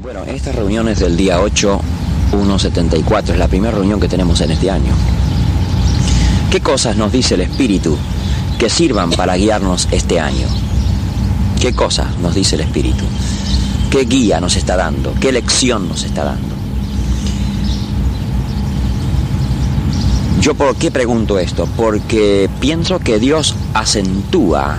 Bueno, estas reuniones del día 8/1/74 es la primera reunión que tenemos en este año. ¿Qué cosas nos dice el Espíritu que sirvan para guiarnos este año? ¿Qué cosas nos dice el Espíritu? ¿Qué guía nos está dando? ¿Qué lección nos está dando? ¿Yo por qué pregunto esto? Porque pienso que Dios acentúa,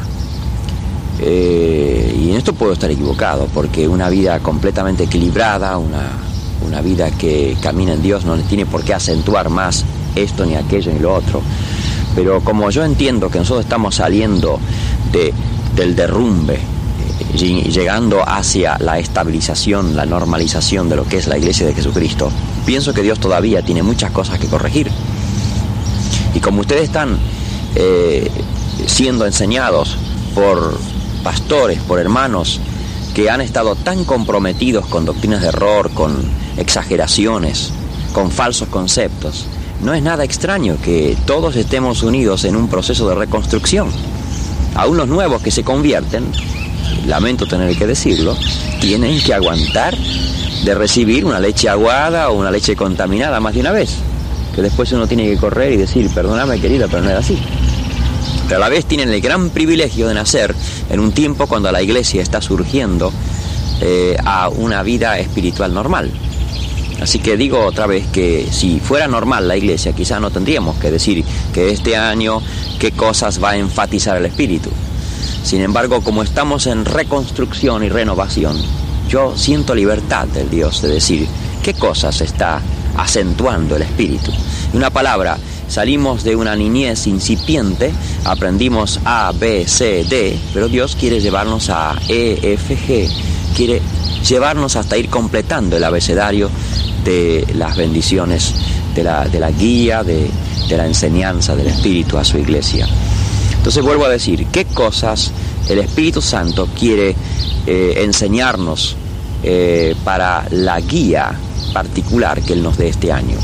y en esto puedo estar equivocado, porque una vida completamente equilibrada, una vida que camina en Dios no tiene por qué acentuar más esto ni aquello ni lo otro. Pero como yo entiendo que nosotros estamos saliendo del derrumbe, llegando hacia la estabilización, la normalización de lo que es la Iglesia de Jesucristo, pienso que Dios todavía tiene muchas cosas que corregir. Y como ustedes están siendo enseñados por pastores, por hermanos que han estado tan comprometidos con doctrinas de error, con exageraciones, con falsos conceptos, no es nada extraño que todos estemos unidos en un proceso de reconstrucción. Aún los nuevos que se convierten, lamento tener que decirlo, tienen que aguantar de recibir una leche aguada o una leche contaminada más de una vez, que después uno tiene que correr y decir, perdóname querida, pero no era así. Pero a la vez tienen el gran privilegio de nacer en un tiempo cuando la Iglesia está surgiendo a una vida espiritual normal. Así que digo otra vez que si fuera normal la Iglesia, quizás no tendríamos que decir que este año qué cosas va a enfatizar el Espíritu. Sin embargo, como estamos en reconstrucción y renovación, yo siento libertad del Dios de decir qué cosas está acentuando el Espíritu. En una palabra, salimos de una niñez incipiente, aprendimos A, B, C, D, pero Dios quiere llevarnos a E, F, G, quiere llevarnos hasta ir completando el abecedario de las bendiciones, de la guía, de la enseñanza del Espíritu a su Iglesia. Entonces vuelvo a decir, ¿qué cosas el Espíritu Santo quiere enseñarnos para la guía particular que Él nos dé este año?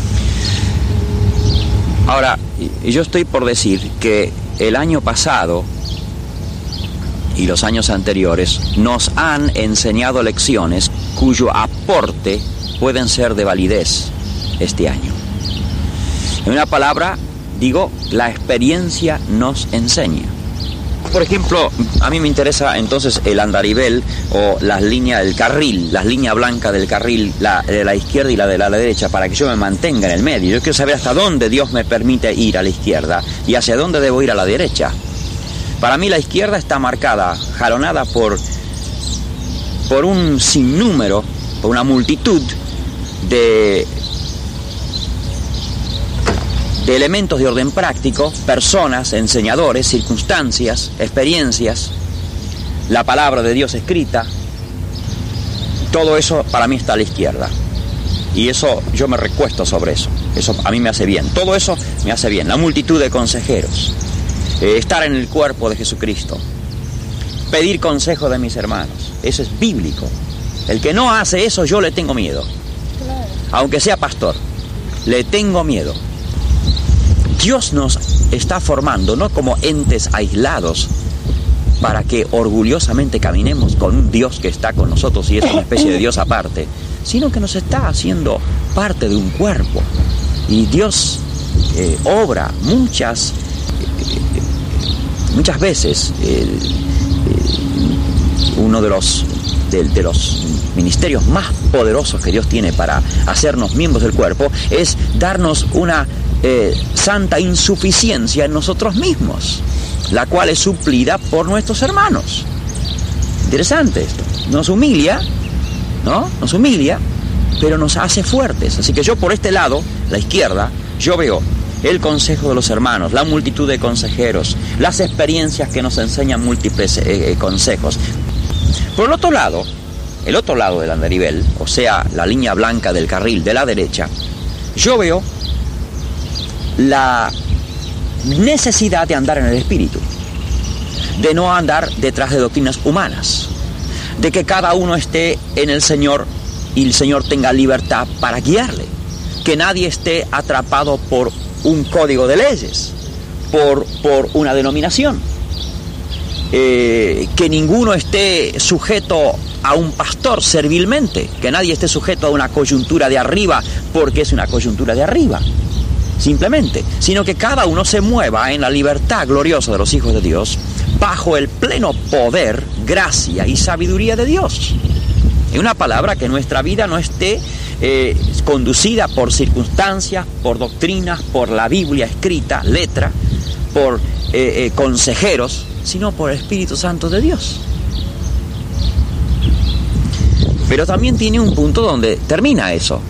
Ahora, yo estoy por decir que el año pasado y los años anteriores nos han enseñado lecciones cuyo aporte pueden ser de validez este año. En una palabra, digo, la experiencia nos enseña. Por ejemplo, a mí me interesa entonces el andarivel o las líneas del carril, las líneas blancas del carril, la de la izquierda y la de la derecha, para que yo me mantenga en el medio. Yo quiero saber hasta dónde Dios me permite ir a la izquierda y hacia dónde debo ir a la derecha. Para mí la izquierda está marcada, jalonada por un sinnúmero, por una multitud de elementos de orden práctico, personas, enseñadores, circunstancias, experiencias, la palabra de Dios escrita. Todo eso para mí está a la izquierda. Y eso, yo me recuesto sobre eso. Eso a mí me hace bien. Todo eso me hace bien. La multitud de consejeros. Estar en el cuerpo de Jesucristo. Pedir consejo de mis hermanos. Eso es bíblico. El que no hace eso, yo le tengo miedo. Aunque sea pastor, le tengo miedo. Dios nos está formando no como entes aislados para que orgullosamente caminemos con un Dios que está con nosotros y es una especie de Dios aparte, sino que nos está haciendo parte de un cuerpo. Y Dios obra muchas veces. Uno de los ministerios más poderosos que Dios tiene para hacernos miembros del cuerpo es darnos una santa insuficiencia en nosotros mismos, la cual es suplida por nuestros hermanos. Interesante esto. Nos humilia, ¿no? Nos humilia, pero nos hace fuertes. Así que yo por este lado, la izquierda, yo veo el consejo de los hermanos, la multitud de consejeros, las experiencias que nos enseñan múltiples consejos. Por el otro lado del andarivel, o sea, la línea blanca del carril de la derecha, yo veo la necesidad de andar en el Espíritu, de no andar detrás de doctrinas humanas, de que cada uno esté en el Señor y el Señor tenga libertad para guiarle, que nadie esté atrapado por un código de leyes, por una denominación, que ninguno esté sujeto a un pastor servilmente, que nadie esté sujeto a una coyuntura de arriba porque es una coyuntura de arriba, simplemente, sino que cada uno se mueva en la libertad gloriosa de los hijos de Dios, bajo el pleno poder, gracia y sabiduría de Dios. En una palabra, que nuestra vida no esté conducida por circunstancias, por doctrinas, por la Biblia escrita, letra, por consejeros, sino por el Espíritu Santo de Dios. Pero también tiene un punto donde termina eso.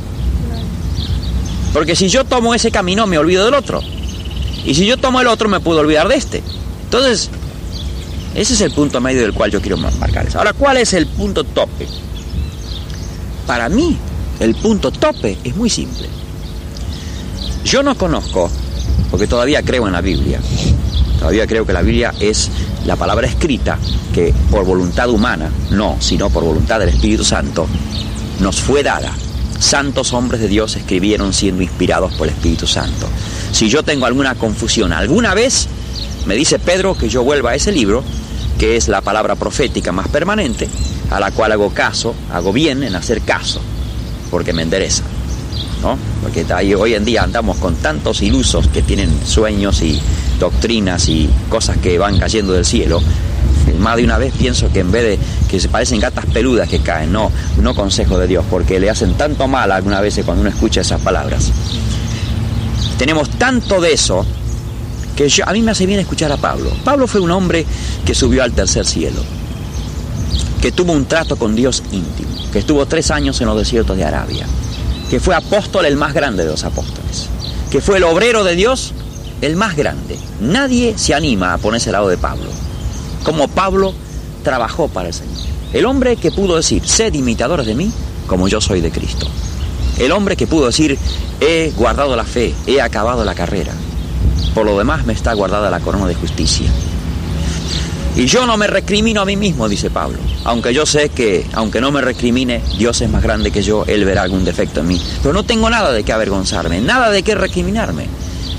Porque si yo tomo ese camino, me olvido del otro. Y si yo tomo el otro, me puedo olvidar de este. Entonces, ese es el punto medio del cual yo quiero marcar eso. Ahora, ¿cuál es el punto tope? Para mí, el punto tope es muy simple. Yo no conozco, porque todavía creo en la Biblia, todavía creo que la Biblia es la palabra escrita que por voluntad humana, no, sino por voluntad del Espíritu Santo, nos fue dada. Santos hombres de Dios escribieron siendo inspirados por el Espíritu Santo. Si yo tengo alguna confusión alguna vez, me dice Pedro que yo vuelva a ese libro, que es la palabra profética más permanente, a la cual hago caso, hago bien en hacer caso, porque me endereza, ¿no? Porque hoy en día andamos con tantos ilusos que tienen sueños y doctrinas y cosas que van cayendo del cielo. Más de una vez pienso que en vez de que se parecen gatas peludas que caen, no consejo de Dios, porque le hacen tanto mal algunas veces cuando uno escucha esas palabras. Tenemos tanto de eso que a mí me hace bien escuchar a Pablo. Pablo fue un hombre que subió al tercer cielo, que tuvo un trato con Dios íntimo, que estuvo 3 años en los desiertos de Arabia, que fue apóstol el más grande de los apóstoles, que fue el obrero de Dios el más grande. Nadie se anima a ponerse al lado de Pablo, como Pablo trabajó para el Señor. El hombre que pudo decir, sed imitadores de mí, como yo soy de Cristo. El hombre que pudo decir, he guardado la fe, he acabado la carrera. Por lo demás me está guardada la corona de justicia. Y yo no me recrimino a mí mismo, dice Pablo, aunque yo sé que, aunque no me recrimine, Dios es más grande que yo, Él verá algún defecto en mí. Pero no tengo nada de qué avergonzarme, nada de qué recriminarme.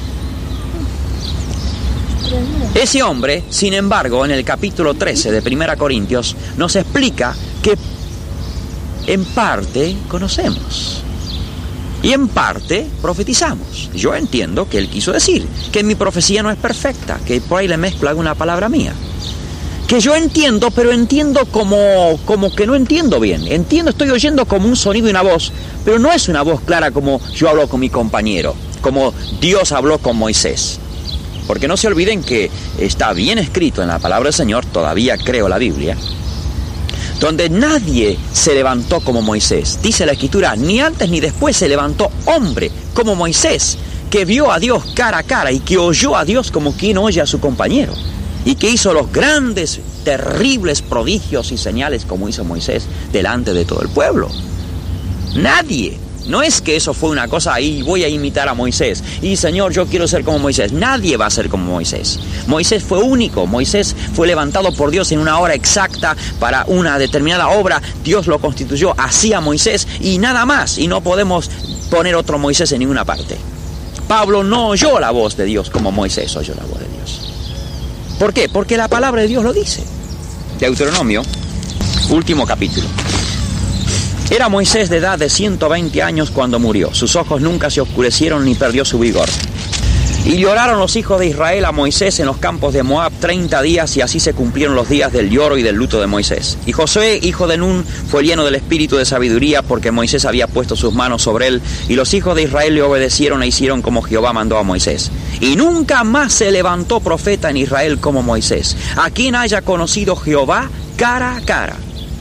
Ese hombre, sin embargo, en el capítulo 13 de 1 Corintios, nos explica que en parte conocemos y en parte profetizamos. Yo entiendo que él quiso decir que mi profecía no es perfecta, que por ahí le mezclo alguna palabra mía. Que yo entiendo, pero entiendo como que no entiendo bien. Entiendo, estoy oyendo como un sonido y una voz, pero no es una voz clara como yo hablo con mi compañero, como Dios habló con Moisés. Porque no se olviden que está bien escrito en la palabra del Señor, todavía creo la Biblia, donde nadie se levantó como Moisés. Dice la Escritura, ni antes ni después se levantó hombre como Moisés, que vio a Dios cara a cara y que oyó a Dios como quien oye a su compañero. Y que hizo los grandes, terribles prodigios y señales como hizo Moisés delante de todo el pueblo. Nadie. No es que eso fue una cosa, ahí voy a imitar a Moisés, y Señor, yo quiero ser como Moisés. Nadie va a ser como Moisés. Moisés fue único, Moisés fue levantado por Dios en una hora exacta para una determinada obra. Dios lo constituyó así a Moisés y nada más, y no podemos poner otro Moisés en ninguna parte. Pablo no oyó la voz de Dios como Moisés oyó la voz de Dios. ¿Por qué? Porque la palabra de Dios lo dice. Deuteronomio, último capítulo. Era Moisés de edad de 120 años cuando murió. Sus ojos nunca se oscurecieron ni perdió su vigor. Y lloraron los hijos de Israel a Moisés en los campos de Moab 30 días, y así se cumplieron los días del lloro y del luto de Moisés. Y Josué, hijo de Nun, fue lleno del espíritu de sabiduría, porque Moisés había puesto sus manos sobre él, y los hijos de Israel le obedecieron e hicieron como Jehová mandó a Moisés. Y nunca más se levantó profeta en Israel como Moisés, a quien haya conocido Jehová cara a cara.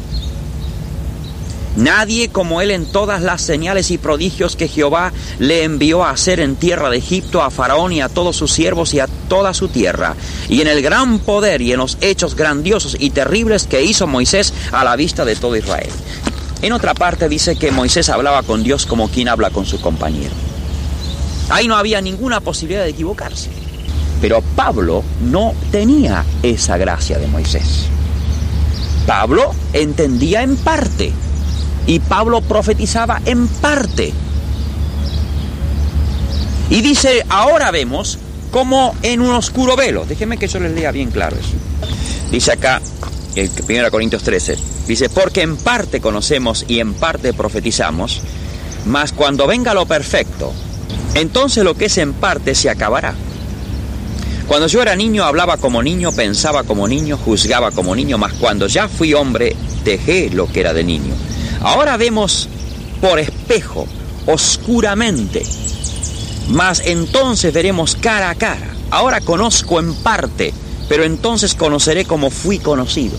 Nadie como él en todas las señales y prodigios que Jehová le envió a hacer en tierra de Egipto a Faraón y a todos sus siervos y a toda su tierra, y en el gran poder y en los hechos grandiosos y terribles que hizo Moisés a la vista de todo Israel. En otra parte dice que Moisés hablaba con Dios como quien habla con su compañero. Ahí no había ninguna posibilidad de equivocarse. Pero Pablo no tenía esa gracia de Moisés. Pablo entendía en parte. Y Pablo profetizaba en parte. Y dice, ahora vemos como en un oscuro velo. Déjenme que yo les lea bien claro eso. Dice acá, 1 Corintios 13, dice, porque en parte conocemos y en parte profetizamos, mas cuando venga lo perfecto, entonces lo que es en parte se acabará. Cuando yo era niño hablaba como niño, pensaba como niño, juzgaba como niño, mas cuando ya fui hombre dejé lo que era de niño. Ahora vemos por espejo, oscuramente, mas entonces veremos cara a cara. Ahora conozco en parte, pero entonces conoceré como fui conocido.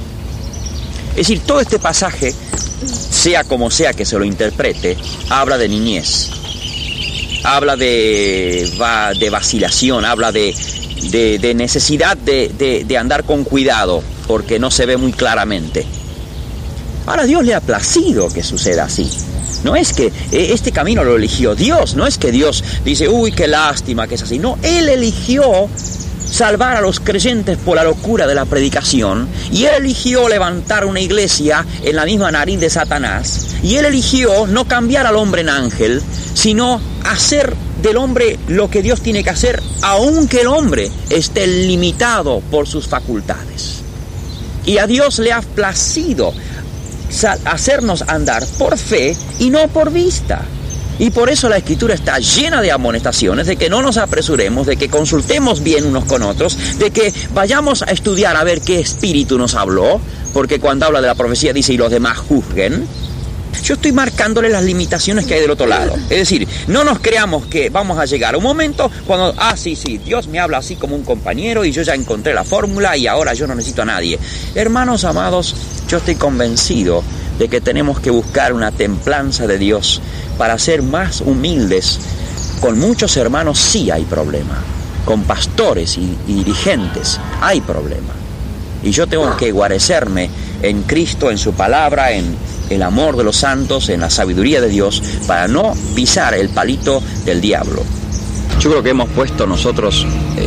Es decir, todo este pasaje, sea como sea que se lo interprete, habla de niñez. Habla de vacilación, habla de necesidad de andar con cuidado, porque no se ve muy claramente. Ahora, a Dios le ha placido que suceda así. No es que este camino lo eligió Dios, no es que Dios dice, uy, qué lástima que es así. No, Él eligió salvar a los creyentes por la locura de la predicación, y Él eligió levantar una iglesia en la misma nariz de Satanás, y Él eligió no cambiar al hombre en ángel, sino hacer del hombre lo que Dios tiene que hacer, aunque el hombre esté limitado por sus facultades. Y a Dios le ha placido hacernos andar por fe y no por vista. Y por eso la Escritura está llena de amonestaciones, de que no nos apresuremos, de que consultemos bien unos con otros, de que vayamos a estudiar a ver qué espíritu nos habló, porque cuando habla de la profecía dice, y los demás juzguen. Yo estoy marcándole las limitaciones que hay del otro lado. Es decir, no nos creamos que vamos a llegar a un momento cuando, sí, Dios me habla así como un compañero y yo ya encontré la fórmula y ahora yo no necesito a nadie. Hermanos amados, yo estoy convencido de que tenemos que buscar una templanza de Dios para ser más humildes. Con muchos hermanos sí hay problema. Con pastores y dirigentes hay problema. Y yo tengo que guarecerme en Cristo, en su palabra, en el amor de los santos, en la sabiduría de Dios, para no pisar el palito del diablo. Yo creo que hemos puesto nosotros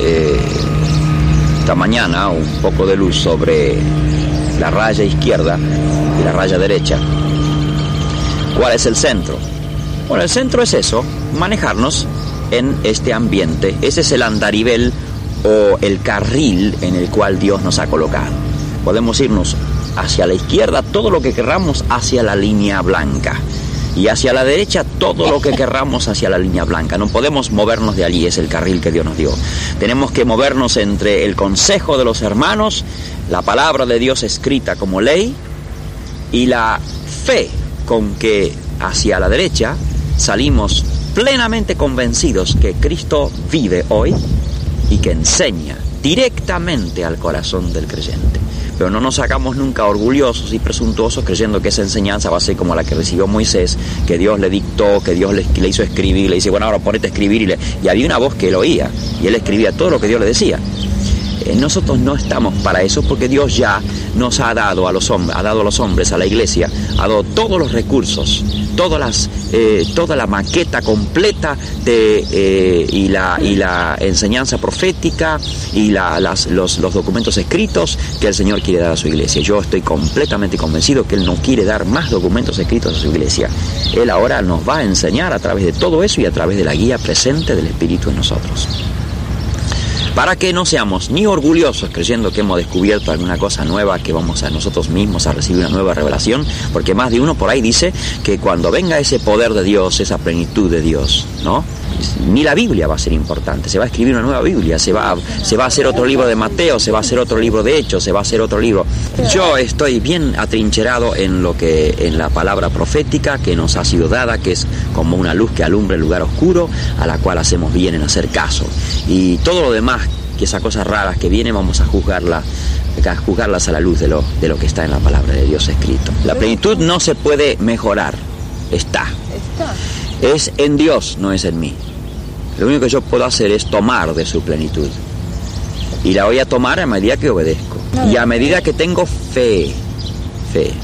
esta mañana un poco de luz sobre la raya izquierda y la raya derecha. ¿Cuál es el centro? Bueno, el centro es eso, manejarnos en este ambiente. Ese es el andarivel o el carril en el cual Dios nos ha colocado. Podemos irnos hacia la izquierda todo lo que querramos hacia la línea blanca, y hacia la derecha todo lo que querramos hacia la línea blanca. No podemos movernos de allí, es el carril que Dios nos dio. Tenemos que movernos entre el consejo de los hermanos, la palabra de Dios escrita como ley, y la fe con que hacia la derecha salimos plenamente convencidos que Cristo vive hoy y que enseña directamente al corazón del creyente. Pero no nos hagamos nunca orgullosos y presuntuosos creyendo que esa enseñanza va a ser como la que recibió Moisés, que Dios le dictó, que Dios le hizo escribir, le dice, bueno, ahora ponete a escribir, y había una voz que él oía, y él escribía todo lo que Dios le decía. Nosotros no estamos para eso, porque Dios ya nos ha dado a los hombres, a la iglesia, ha dado todos los recursos, toda la maqueta completa y la enseñanza profética y los documentos escritos que el Señor quiere dar a su iglesia. Yo estoy completamente convencido que Él no quiere dar más documentos escritos a su iglesia. Él ahora nos va a enseñar a través de todo eso y a través de la guía presente del Espíritu en nosotros. Para que no seamos ni orgullosos creyendo que hemos descubierto alguna cosa nueva, que vamos a nosotros mismos a recibir una nueva revelación, porque más de uno por ahí dice que cuando venga ese poder de Dios, esa plenitud de Dios, ¿no? Ni la Biblia va a ser importante, se va a escribir una nueva Biblia, se va a hacer otro libro de Mateo, se va a hacer otro libro de Hechos, se va a hacer otro libro. Yo estoy bien atrincherado en la palabra profética que nos ha sido dada, que es como una luz que alumbra el lugar oscuro, a la cual hacemos bien en hacer caso. Y todo lo demás, que esas cosas raras que vienen, vamos a juzgarlas a la luz de lo que está en la palabra de Dios escrito. La plenitud no se puede mejorar, está. Es en Dios, no es en mí. Lo único que yo puedo hacer es tomar de su plenitud. Y la voy a tomar a medida que obedezco. Y a medida que tengo fe.